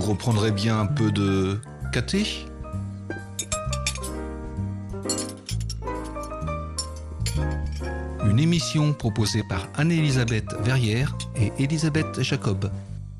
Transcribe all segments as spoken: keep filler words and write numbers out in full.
reprendrez bien un peu de caté ? Une émission proposée par Anne-Elisabeth Verrière et Elisabeth Jacob.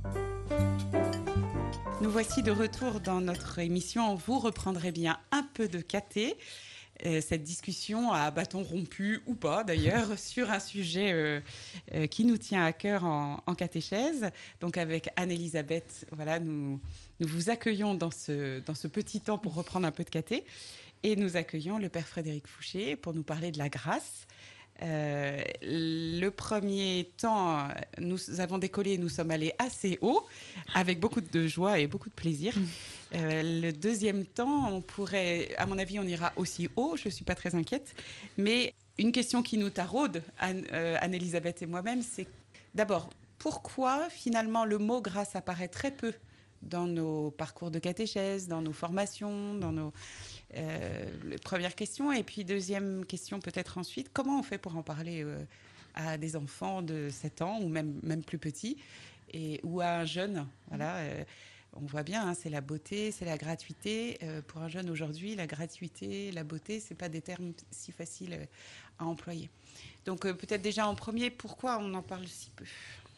Nous voici de retour dans notre émission. Vous reprendrez bien un peu de caté. Euh, cette discussion à bâton rompu ou pas d'ailleurs sur un sujet euh, euh, qui nous tient à cœur en, en catéchèse. Donc avec Anne-Elisabeth, voilà, nous, nous vous accueillons dans ce, dans ce petit temps pour reprendre un peu de caté. Et nous accueillons le Père Frédéric Fouché pour nous parler de la grâce. Euh, le premier temps, nous avons décollé et nous sommes allés assez haut, avec beaucoup de joie et beaucoup de plaisir. Euh, le deuxième temps, on pourrait, à mon avis, on ira aussi haut, je ne suis pas très inquiète. Mais une question qui nous taraude, Anne, euh, Anne-Elisabeth et moi-même, c'est d'abord, pourquoi finalement le mot grâce apparaît très peu dans nos parcours de catéchèse, dans nos formations, dans nos... Euh, première question. Et puis deuxième question peut-être ensuite, comment on fait pour en parler euh, à des enfants de sept ans ou même, même plus petits et, ou à un jeune, voilà, euh, on voit bien, hein, c'est la beauté, c'est la gratuité. Euh, pour un jeune aujourd'hui, la gratuité, la beauté, c'est pas des termes si faciles euh, à employer. Donc euh, peut-être déjà en premier, pourquoi on en parle si peu ?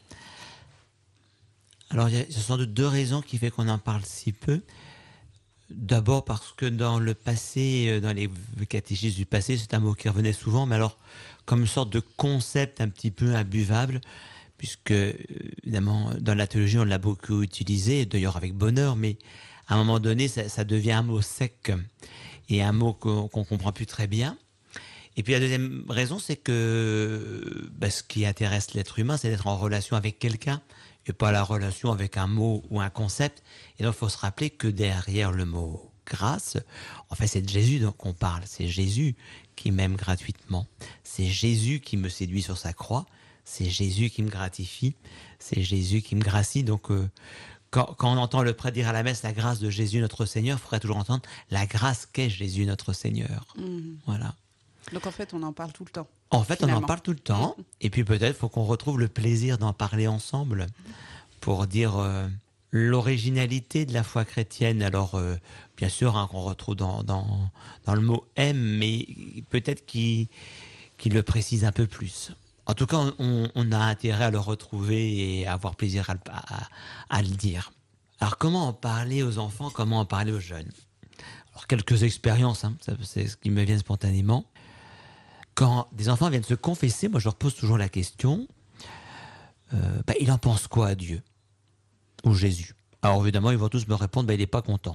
Alors il y a sans doute deux raisons qui font qu'on en parle si peu. D'abord parce que dans le passé, dans les catéchismes du passé, c'est un mot qui revenait souvent, mais alors comme une sorte de concept un petit peu imbuvable, puisque évidemment dans la théologie on l'a beaucoup utilisé, d'ailleurs avec bonheur, mais à un moment donné ça, ça devient un mot sec et un mot qu'on, qu'on comprend plus très bien. Et puis la deuxième raison, c'est que bah, ce qui intéresse l'être humain, c'est d'être en relation avec quelqu'un, et pas la relation avec un mot ou un concept. Et donc, il faut se rappeler que derrière le mot grâce, en fait, c'est de Jésus qu'on parle. C'est Jésus qui m'aime gratuitement. C'est Jésus qui me séduit sur sa croix. C'est Jésus qui me gratifie. C'est Jésus qui me gracie. Donc, euh, quand, quand on entend le prêtre dire à la messe la grâce de Jésus notre Seigneur, il faudrait toujours entendre la grâce qu'est Jésus notre Seigneur. Mmh. Voilà. Donc, en fait, on en parle tout le temps. En fait, finalement. On en parle tout le temps. Mmh. Et puis peut-être, faut qu'on retrouve le plaisir d'en parler ensemble pour dire euh, l'originalité de la foi chrétienne. Alors, euh, bien sûr, hein, qu'on retrouve dans, dans, dans le mot « aime », mais peut-être qu'il, qu'il le précise un peu plus. En tout cas, on, on a intérêt à le retrouver et à avoir plaisir à, à, à le dire. Alors, comment en parler aux enfants, comment en parler aux jeunes ? Alors, quelques expériences, hein, ça, c'est ce qui me vient spontanément. Quand des enfants viennent se confesser, moi je leur pose toujours la question, euh, bah, il en pense quoi à Dieu ou Jésus ? Alors évidemment, ils vont tous me répondre, bah, il n'est pas content.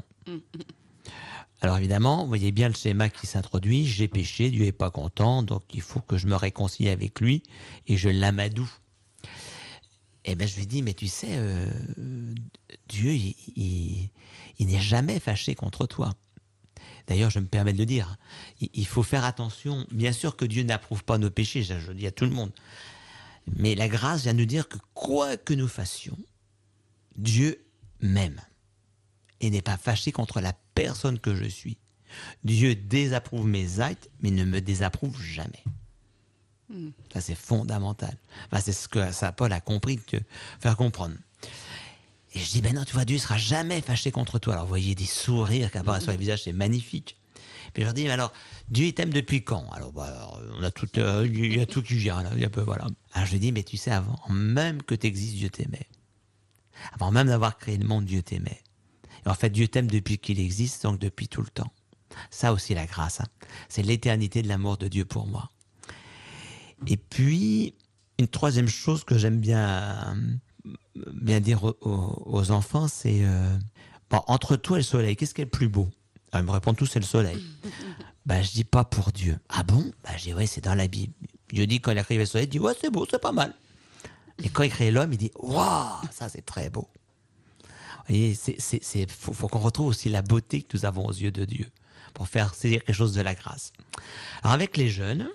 Alors évidemment, vous voyez bien le schéma qui s'introduit, j'ai péché, Dieu n'est pas content, donc il faut que je me réconcilie avec lui et je l'amadoue. Et ben je lui dis, mais tu sais, euh, Dieu, il, il, il n'est jamais fâché contre toi. D'ailleurs, je me permets de le dire, il faut faire attention. Bien sûr que Dieu n'approuve pas nos péchés, je le dis à tout le monde. Mais la grâce vient nous dire que quoi que nous fassions, Dieu m'aime et n'est pas fâché contre la personne que je suis. Dieu désapprouve mes actes, mais ne me désapprouve jamais. Mm. Ça, c'est fondamental. Enfin, c'est ce que Saint Paul a compris, que faire comprendre. Et je dis, ben non, tu vois, Dieu ne sera jamais fâché contre toi. Alors, vous voyez des sourires qui apparaissent sur les visages, c'est magnifique. Puis je leur dis, mais alors, Dieu, il t'aime depuis quand ? Alors, bah, alors, on a tout, euh, il y a tout qui vient, là, il y a peu, voilà. Alors, je lui dis, mais tu sais, avant même que tu existes, Dieu t'aimait. Avant même d'avoir créé le monde, Dieu t'aimait. Et en fait, Dieu t'aime depuis qu'il existe, donc depuis tout le temps. Ça aussi, la grâce, hein. C'est l'éternité de l'amour de Dieu pour moi. Et puis, une troisième chose que j'aime bien... bien dire aux, aux enfants, c'est euh, bon, entre toi et le soleil, qu'est-ce qui est le plus beau ? Alors, ils me répondent tous, c'est le soleil. Ben, je dis pas pour Dieu. Ah bon ? Ben, je dis, ouais, c'est dans la Bible. Dieu dit, quand il a créé le soleil, il dit, ouais, c'est beau, c'est pas mal. Et quand il crée l'homme, il dit, waouh, ça c'est très beau. Vous voyez, c'est, c'est, c'est, faut, faut qu'on retrouve aussi la beauté que nous avons aux yeux de Dieu pour faire saisir quelque chose de la grâce. Alors, avec les jeunes,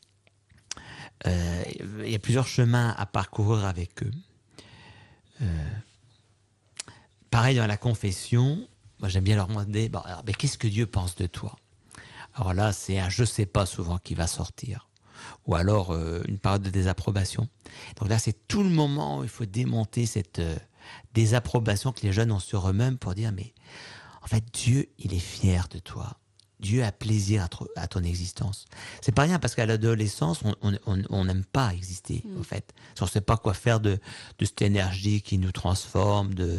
euh, il y a plusieurs chemins à parcourir avec eux. Euh, pareil dans la confession, moi j'aime bien leur demander, bon, alors, mais qu'est-ce que Dieu pense de toi ? Alors là, c'est un je sais pas souvent qui va sortir, ou alors euh, une période de désapprobation. Donc là, c'est tout le moment où il faut démonter cette euh, désapprobation que les jeunes ont sur eux-mêmes pour dire, mais en fait, Dieu, il est fier de toi. Dieu a plaisir à, tro- à ton existence. C'est pas rien parce qu'à l'adolescence, on on, on, on n'aime pas exister, Mm. en fait. On ne sait pas quoi faire de, de cette énergie qui nous transforme, de,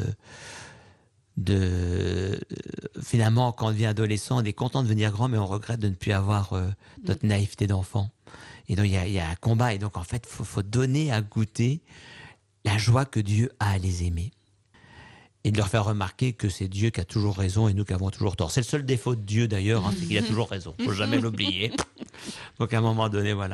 de euh, finalement, quand on devient adolescent, on est content de devenir grand, mais on regrette de ne plus avoir euh, notre naïveté d'enfant. Et donc, il y a, il y a un combat. Et donc, en fait, il faut, faut donner à goûter la joie que Dieu a à les aimer. Et de leur faire remarquer que c'est Dieu qui a toujours raison et nous qui avons toujours tort. C'est le seul défaut de Dieu d'ailleurs, hein, c'est qu'il a toujours raison. Il ne faut jamais l'oublier. Donc à un moment donné, voilà.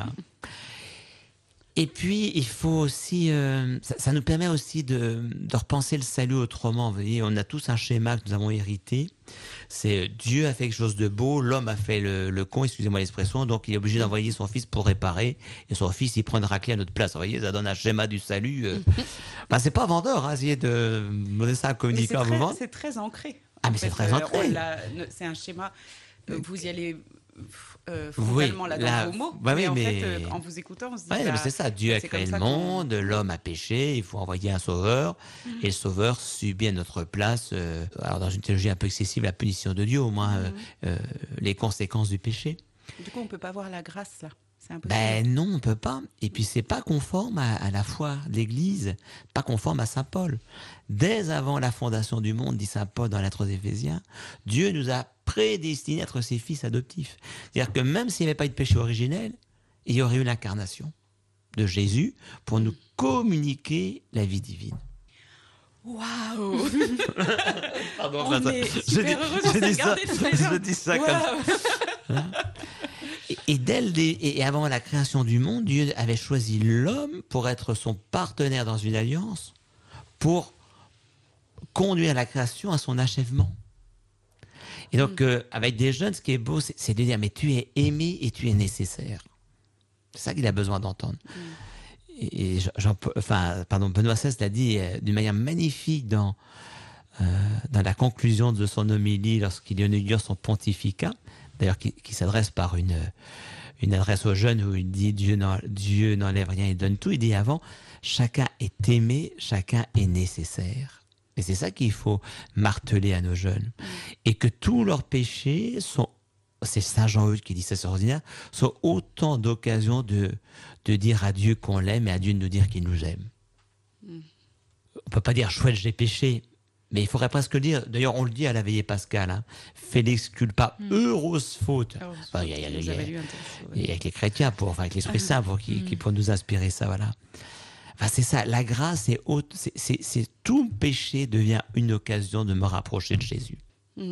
Et puis, il faut aussi... Euh, ça, ça nous permet aussi de, de repenser le salut autrement. Vous voyez, on a tous un schéma que nous avons hérité. C'est Dieu a fait quelque chose de beau, l'homme a fait le, le con, excusez-moi l'expression, donc il est obligé d'envoyer son fils pour réparer, et son fils, il prend une raclée à notre place. Vous voyez, ça donne un schéma du salut. Euh. Ben, c'est pas vendeur, hein, essayer de donner ça à un Mais c'est communicant à vous très, vendre. c'est très ancré. Ah, En mais c'est fait, très euh, ancré. on l'a- ne- C'est un schéma. euh, Vous y allez euh, frontalement Oui, là dans là, vos mots. bah oui, mais en mais- fait, euh, en vous écoutant, on se dit. Ouais, mais bah, c'est ça. Dieu a c'est créé comme le ça qu'on- monde, l'homme a péché, il faut envoyer un sauveur, et le sauveur subit à notre place, euh, alors dans une théologie un peu excessive, la punition de Dieu, au moins euh, euh, les conséquences du péché. Du coup, on peut pas voir la grâce là. C'est impossible. Ben non, on peut pas. Et puis c'est pas conforme à, à la foi de l'Église, pas conforme à saint Paul. Dès avant la fondation du monde, dit saint Paul dans la lettre aux Éphésiens, Dieu nous a prédestinés à être ses fils adoptifs. C'est-à-dire que même s'il n'y avait pas eu de péché originel, il y aurait eu l'incarnation de Jésus pour nous communiquer la vie divine. Waouh. Pardon, On enfin, est je super dis- heureux je de se dis ça- regarder tous les je deux. dis ça comme ça. Waouh. Et, et dès le dé- et avant la création du monde, Dieu avait choisi l'homme pour être son partenaire dans une alliance, pour conduire la création à son achèvement. Et donc, euh, avec des jeunes, ce qui est beau, c'est c'est de dire, mais tu es aimé et tu es nécessaire. C'est ça qu'il a besoin d'entendre. Et, et Jean, enfin, pardon, Benoît seize l'a dit euh, d'une manière magnifique dans, euh, dans la conclusion de son homélie lorsqu'il inaugure son pontificat, d'ailleurs qui, qui s'adresse par une, une adresse aux jeunes où il dit Dieu n'en- Dieu n'enlève rien, il donne tout. Il dit avant, chacun est aimé, chacun est nécessaire. Et c'est ça qu'il faut marteler à nos jeunes. Et que tous leurs péchés sont, c'est Saint Jean-Eudes qui dit ça sur ordinaire, sont autant d'occasions de, de dire à Dieu qu'on l'aime et à Dieu de nous dire qu'il nous aime. Mm. On peut pas dire chouette, j'ai péché. Mais il faudrait presque le dire, d'ailleurs on le dit à la veillée pascale, hein, Félix culpa, Mm. heuros faute. Alors, Enfin, il y a- il y a- il y a- vous avez lu un texte, ouais. Et avec les chrétiens, pour, enfin avec l'Esprit Saint, pour, qui, qui, pour nous inspirer ça, voilà. Enfin, c'est ça, la grâce est haute, c'est, c'est, c'est tout péché devient une occasion de me rapprocher de Jésus. Mm.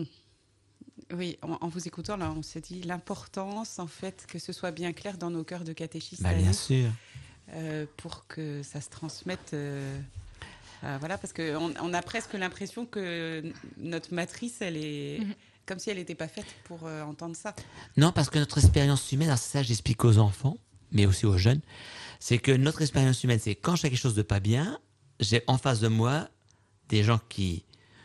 Oui, en, en vous écoutant, là, on s'est dit l'importance, en fait, que ce soit bien clair dans nos cœurs de catéchistes Bah, à bien nous, sûr. euh, pour que ça se transmette. euh, euh, voilà, parce qu'on on a presque l'impression que notre matrice, elle est Mhm. comme si elle n'était pas faite pour euh, entendre ça. Non, parce que notre expérience humaine, alors ça j'explique aux enfants, mais aussi aux jeunes, c'est que notre expérience humaine, c'est quand je fais quelque chose de pas bien, j'ai en face de moi des gens qui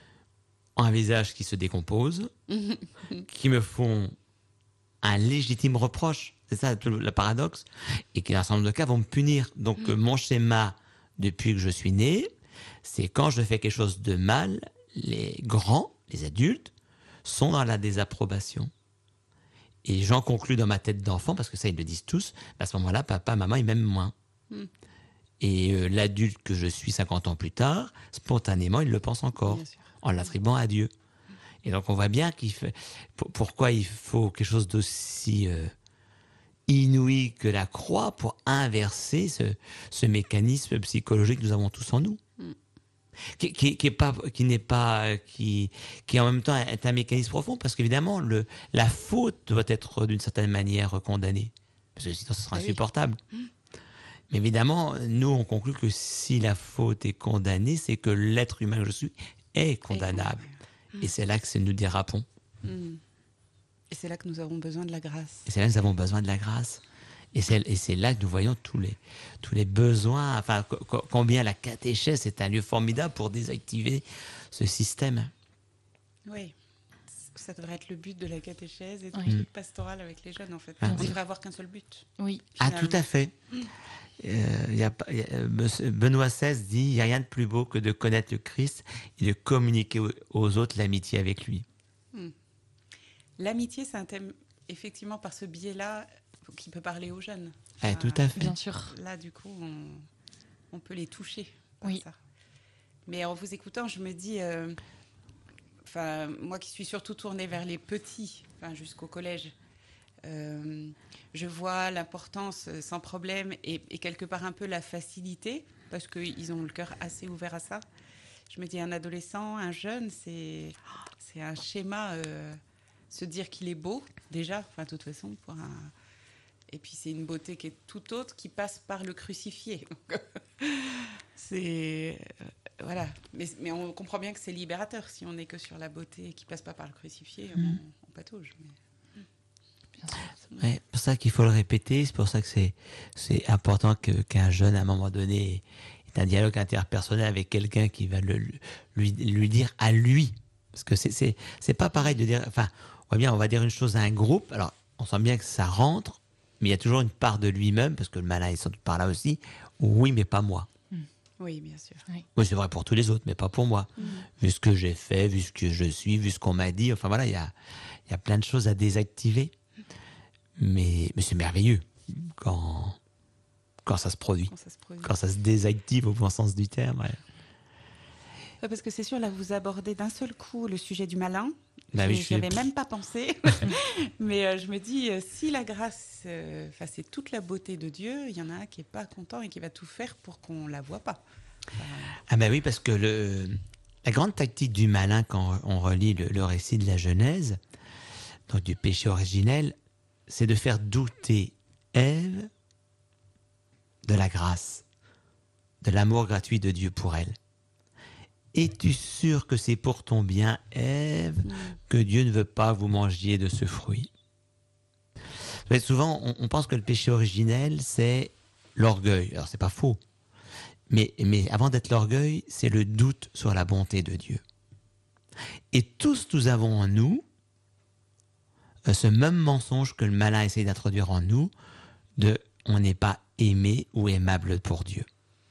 ont un visage qui se décompose, qui me font un légitime reproche, c'est ça tout le, le paradoxe, et qui dans un certain nombre de cas vont me punir. Donc euh, mon schéma, depuis que je suis né, c'est quand je fais quelque chose de mal, les grands, les adultes, sont dans la désapprobation. Et j'en conclus dans ma tête d'enfant, parce que ça, ils le disent tous, à ce moment-là, papa, maman, ils m'aiment moins. Mm. Et euh, l'adulte que je suis cinquante ans plus tard, spontanément, il le pense encore, Bien sûr. en l'attribuant à Dieu. Et donc, on voit bien qu'il fait... pour- pourquoi il faut quelque chose d'aussi euh, inouï que la croix pour inverser ce, ce mécanisme psychologique que nous avons tous en nous. Mm. Qui, qui, qui est pas, qui n'est pas, qui, qui en même temps est un mécanisme profond, parce qu'évidemment, le, la faute doit être d'une certaine manière condamnée. Parce que sinon, ce sera Ah oui. insupportable. Mais évidemment, nous, on conclut que si la faute est condamnée, c'est que l'être humain que je suis est condamnable. Et c'est là que c'est- nous dérapons. Mm. Et c'est là que nous avons besoin de la grâce. Et c'est là que nous avons besoin de la grâce. Et c'est, et c'est là que nous voyons tous les, tous les besoins, enfin, co- co- combien la catéchèse est un lieu formidable pour désactiver ce système. Oui. ça devrait être le but de la catéchèse et du Oui. truc pastoral avec les jeunes, en fait. Ah. On devrait avoir qu'un seul but. Oui. Ah, finalement. tout à fait. Euh, y a, pas- y a- Monsieur Benoît seize dit il n'y a rien de plus beau que de connaître le Christ et de communiquer aux, aux autres l'amitié avec lui. L'amitié, c'est un thème, effectivement, par ce biais-là, qui peut parler aux jeunes. Ah, Enfin, tout à fait. Bien sûr. Là, du coup, on, on peut les toucher par Oui. ça. Mais en vous écoutant, je me dis, euh, enfin, moi qui suis surtout tournée vers les petits, enfin, jusqu'au collège, euh, je vois l'importance euh, sans problème et, et quelque part un peu la facilité, parce qu'ils ont le cœur assez ouvert à ça. Je me dis, un adolescent, un jeune, c'est, c'est un schéma, euh, se dire qu'il est beau, déjà, enfin, de toute façon, pour un... Et puis c'est une beauté qui est tout autre, qui passe par le crucifié. c'est euh, voilà. Mais, mais on comprend bien que c'est libérateur si on n'est que sur la beauté qui passe pas par le crucifié, Mm. on, on patauge. Mais... Bien sûr. Ouais, c'est pour ça qu'il faut le répéter, c'est pour ça que c'est, c'est important que, qu'un jeune, à un moment donné, ait un dialogue interpersonnel avec quelqu'un qui va le, lui, lui dire à lui. Parce que c'est, c'est, c'est pas pareil de dire... Enfin, on voit bien, on va dire une chose à un groupe, alors on sent bien que ça rentre, mais il y a toujours une part de lui-même, parce que le malin est sans doute par là aussi. Oui, mais pas moi. Oui, bien sûr. Oui, c'est vrai pour tous les autres, mais pas pour moi. Mm. Vu ce que j'ai fait, vu ce que je suis, vu ce qu'on m'a dit, enfin voilà, il y a, il y a plein de choses à désactiver. Mais, mais c'est merveilleux quand, quand ça se produit, Quand ça se produit. quand ça se désactive au bon sens du terme. Ouais. Ouais, parce que c'est sûr, là, vous abordez d'un seul coup le sujet du malin. Bah oui, Je je suis- n'y avais même pas pensé. Mais euh, je me dis, euh, si la grâce, euh, enfin, c'est toute la beauté de Dieu, il y en a un qui n'est pas content et qui va tout faire pour qu'on ne la voit pas. Enfin, Ah ben oui, parce que le, la grande tactique du malin, quand on relit le, le récit de la Genèse, donc du péché originel, c'est de faire douter Ève de la grâce, de l'amour gratuit de Dieu pour elle. Es-tu sûr que c'est pour ton bien, Ève, mm. que Dieu ne veut pas que vous mangiez de ce fruit? Vous savez, souvent, on, on pense que le péché originel, c'est l'orgueil. Alors, c'est pas faux. Mais, mais avant d'être l'orgueil, c'est le doute sur la bonté de Dieu. Et tous, nous avons en nous euh, ce même mensonge que le malin essaie d'introduire en nous, de on n'est pas aimé ou aimable pour Dieu.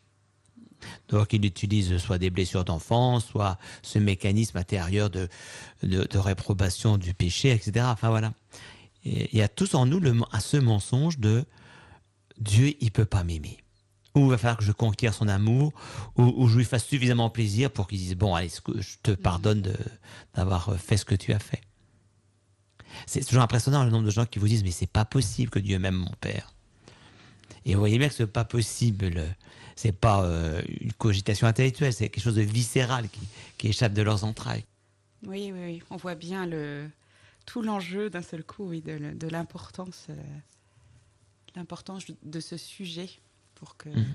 Donc il utilise soit des blessures d'enfance, soit ce mécanisme intérieur de, de, de réprobation du péché, et cetera. Enfin voilà. Et il y a tous en nous le, à ce mensonge de Dieu, il peut pas m'aimer. Ou il va falloir que je conquière son amour, ou, ou je lui fasse suffisamment plaisir pour qu'il dise bon, allez, je te pardonne de, d'avoir fait ce que tu as fait. C'est toujours impressionnant le nombre de gens qui vous disent mais c'est pas possible que Dieu m'aime, mon père. Et vous voyez bien que ce pas possible, c'est pas euh, une cogitation intellectuelle, c'est quelque chose de viscéral qui, qui échappe de leurs entrailles. Oui, oui, oui. On voit bien le, tout l'enjeu d'un seul coup, oui, de, le- de l'importance, euh, l'importance de ce sujet pour que. Mhm.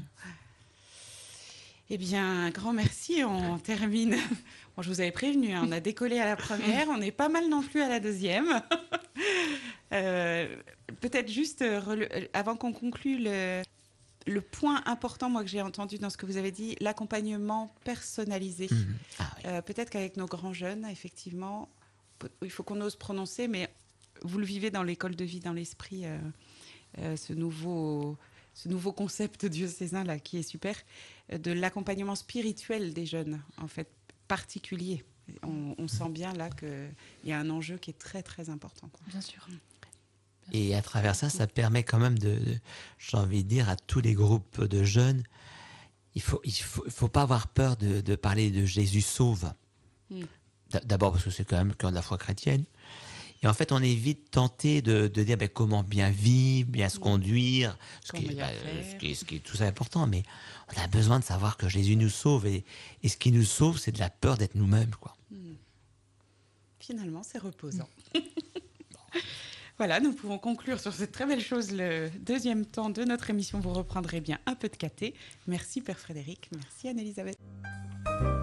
Eh bien, un grand merci. On termine. Bon, je vous avais prévenu, hein, on a décollé à la première, on n'est pas mal non plus à la deuxième. Euh, peut-être juste, euh, rele- euh, avant qu'on conclue, le, le point important, moi, que j'ai entendu dans ce que vous avez dit, l'accompagnement personnalisé. Mhm. Ah oui. Euh, peut-être qu'avec nos grands jeunes, effectivement, peut- il faut qu'on ose prononcer, mais vous le vivez dans l'école de vie, dans l'esprit, euh, euh, ce nouveau, ce nouveau concept diocésain là, qui est super, euh, de l'accompagnement spirituel des jeunes, en fait, particulier. On, on sent bien là qu'il y a un enjeu qui est très très important, quoi. Bien sûr. Et à travers ça, ça permet quand même de, de- j'ai envie de dire, à tous les groupes de jeunes, il faut, il faut, il faut pas avoir peur de, de parler de Jésus sauve. Mm. D- D'abord parce que c'est quand même le cœur de la foi chrétienne. Et en fait, on est vite tenté de, de dire ben, comment bien vivre, bien se conduire, ce qui, Comment est, bien ben, faire. ce, qui est, ce qui est tout ça important. Mais on a besoin de savoir que Jésus nous sauve. Et, et ce qui nous sauve, c'est de la peur d'être nous-mêmes, quoi. Finalement, c'est reposant. Voilà, nous pouvons conclure sur cette très belle chose le deuxième temps de notre émission. Vous reprendrez bien un peu de caté. Merci Père Frédéric, merci Anne-Elisabeth.